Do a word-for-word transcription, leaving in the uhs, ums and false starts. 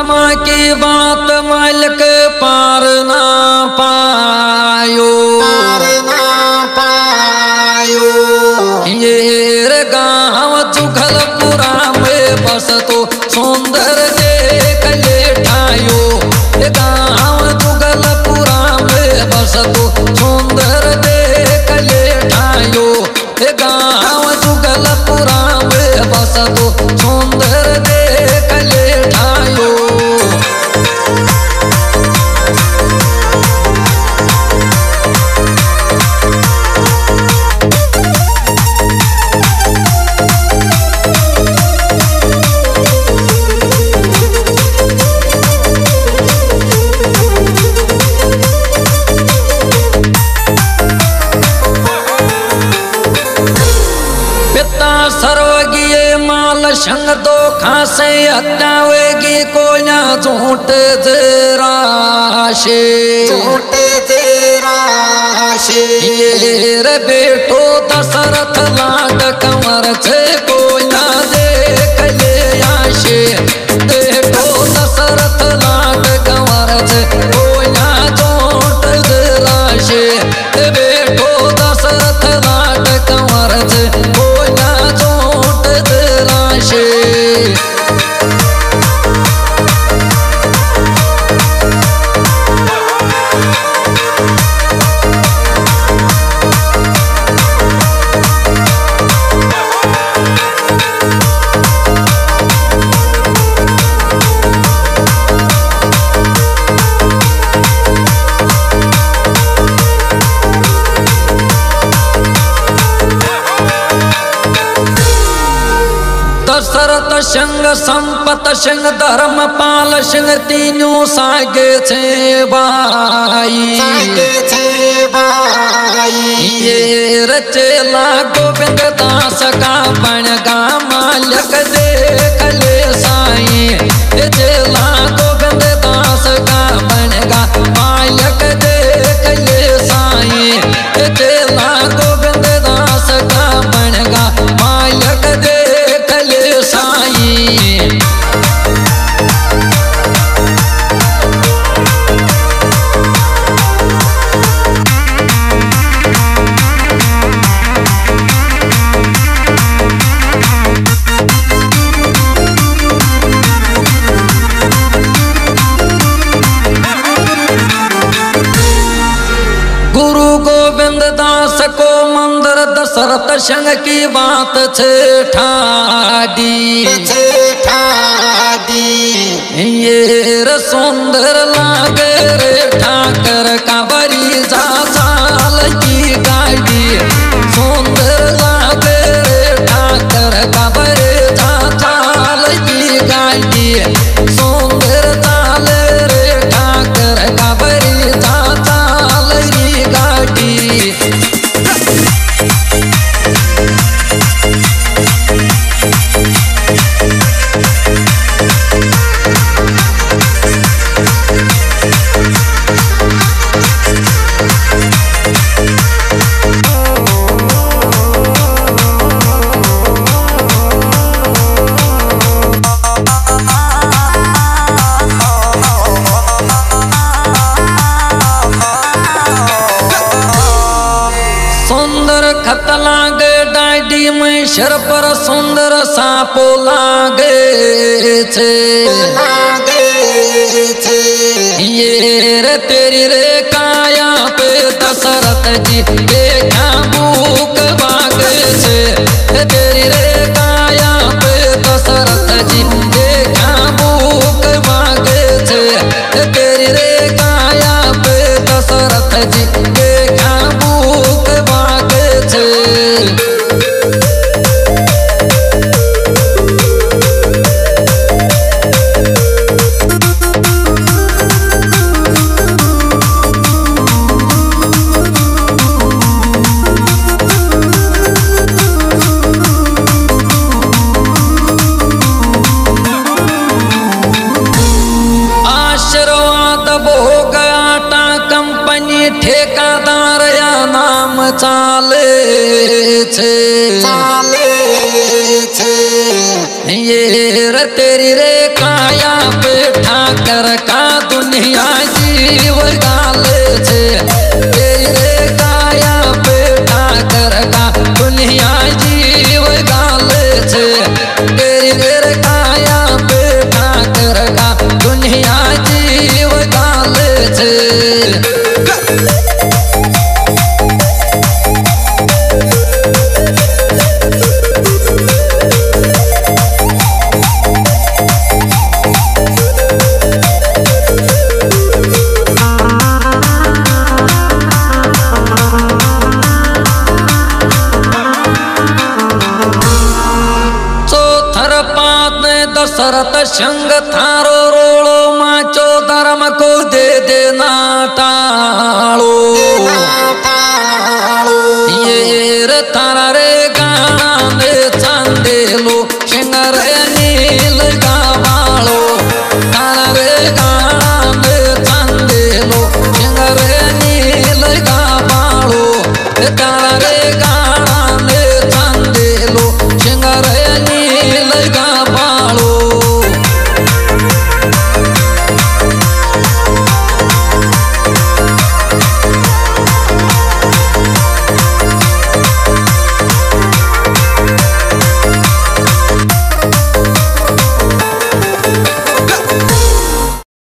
आत्मा की बात मालिक पार ना पायो, पार ना पायो। ये गाँव जुगलपुरा में बस तो सुंदर देख ले ठायो। गाँव जुगलपुरा में बस तो सुंदर देख ले ठायो। गाँव जुगलपुरा में बस तो सुंदर देख ले ठायो। सर्वज्ञ माल संग दो खासे हत्यावेगी को ना झूठ जराशे, झूठ जराशे। ये रे बेटो दशरथ लाड कंवर छे को ना देख ले आशे। बेटो दशरथ लाड कंवर छे को ना झूठ जराशे। बेटो दशरथ लाड कंवर छे को दशरथ सिंह संपत सिंह धर्मपाल सिंह तीनों सागे छे भाई, सागे छे भाई। ये रचेला गोविंद दास का बनगा मालिक देख ले साई। चेला गोविंद दास का बनगा मालिक देख ले साई। चेला गोविंद दास का बनगा मालिक देख ले साई। गुरु गोविंद दास को मंदिर दशरथ सिंह की बात छे ठाडी, छे ठाडी। ये रे सुंदर लागे रे ठाकर कांवरी जा चाल की गाड़ी। सुंदर लागे रे ठाकर कांवरी जा चाल की गाड़ी। सुंदर चाल रे ठाकर कांवरी जा चाल की गाड़ी। खत लागे डाडी में शर पर सुंदर सापो लागे छे, लागे छे। ये रे तेरी रे काया पे दशरथ जी देखा भूख भागे छे। तेरी रे काया पे दशरथ जी देखा भूख भागे छे। तेरी रे काया पे दशरथ जी देखा भूख भागे छे। ठेकादार या नाम चाले छे, चाले छे। ये रे तेरी रे काया पे ठा संग थारो रोड़ो माचो धर्म को दे देना टालो ये रे थारा रे गाना में चंदेलो सिंगर नील गावालो थारा रे गाना में चंदेलो सिंगर नील गावालो थारा रे